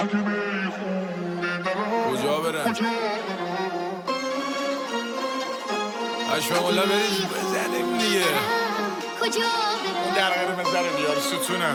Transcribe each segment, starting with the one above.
کجا برم؟ اشفاقالله بریز بزنیم دیگه. کجا برم؟ اون درقه بزنه بیار ستونم.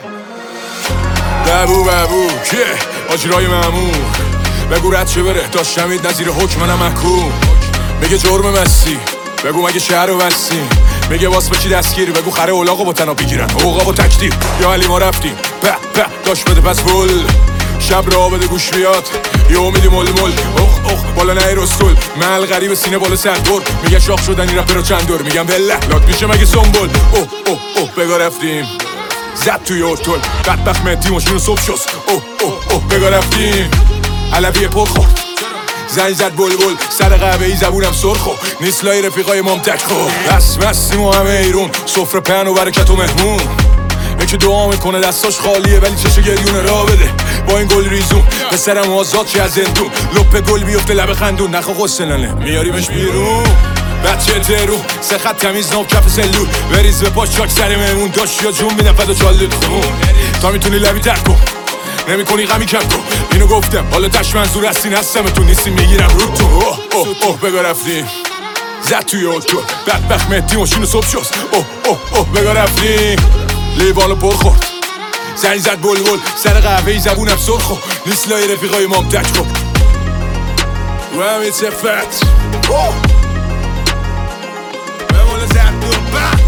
ببو ببو که آجرای مامور بگو رد چه بره داشتمید نظیر حکم منم محکوم. میگه جرم مستی بگو مگه شهر رو بستی. میگه واس بچی دستگیری بگو خره اولاغو با تنها بگیرن اوقا و تکدیر. یا علی ما رفتیم به داشت بده پس بول شب را بده گوش بیاد یه امیدی مل مل اخ بالا نه رستول مل غریب سینه بالا سندور. میگه شاخ شدن این رفت رو چند دور میگم بله لات میشه مگه سنبول. اوه بگا رفتیم زد توی ارتول بدبخت مهدی ماشینو صبح شست. اوه بگا رفتیم علویه پر خورد زنگ زد بلبل سر قهوه ای زبونم سرخو نیست لای رفیقای مام تک خو بس بستیم و همه ایرون سفره پهن و برکت و مهمون. یکی دعا میکنه دستاش خالیه ولی چشه گریونه را بده با این گل ریزون پسرم آزاد چه از زندون لپ گل بیفته لب خندون نخوا غسلنه میاریمش بیرون بچه ترون سه خط تمیز ناب کف سلول بریز به پاش چاک سر مهمون داشت یا جون میدم فدا چالت خون تا میتونی لبی تک کن نمی کنی غمی کم کن اینو گفتم حالا تش منظور هستین هستمتون نیستیم میگیرم رو تو. اوه بگا رفتیم زد توی اوتو بدبخت مهدی ماشینو صبح شست. اوه بگا رفتیم لیوانو پر خورد زنگ زد بلبل سر قهوه ای زبونم سرخو نیست لای رفیقای مام تک خب رو همین صفت بمال زد دور